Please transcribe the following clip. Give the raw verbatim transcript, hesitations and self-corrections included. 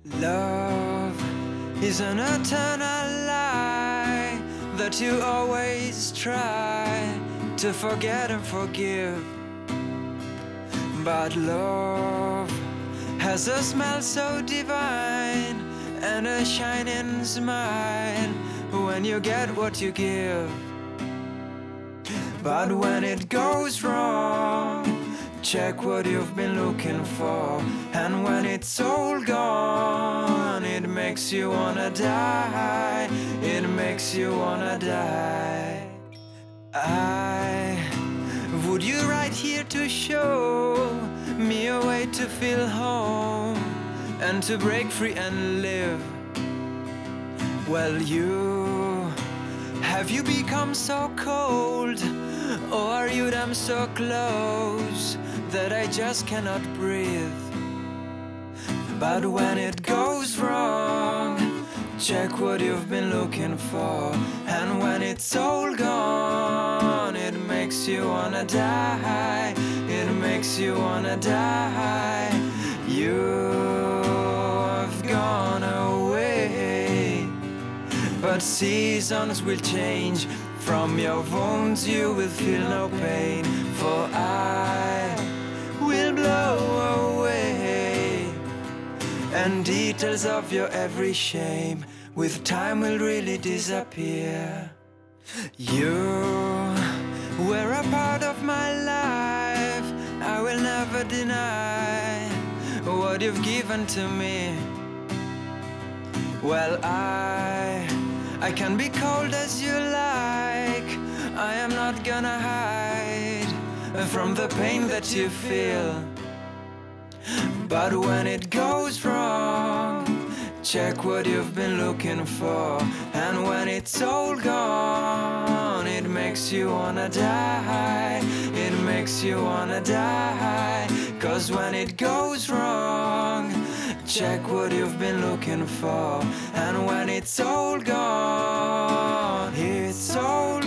Love is an eternal lie that you always try to forget and forgive. But love has a smell so divine and a shining smile when you get what you give. But when it goes wrong, check what you've been looking for. And when it's all gone, it makes you wanna die. It makes you wanna die. I would you right here to show me a way to feel home and to break free and live. Well, you, have you become so cold, or are you damn so close that I just cannot breathe? But when it goes wrong, check what you've been looking for. And when it's all gone, it makes you wanna die. It makes you wanna die. You've gone away, but seasons will change. From your wounds you will feel no pain, for I will blow away, and details of your every shame with time will really disappear. You were a part of my life, I will never deny what you've given to me. Well, I I can be cold as you like, I am not gonna hide from the pain that you feel. But when it goes wrong, check what you've been looking for. And when it's all gone, it makes you wanna die. It makes you wanna die. Cause when it goes wrong, check what you've been looking for. And when it's all gone, it's all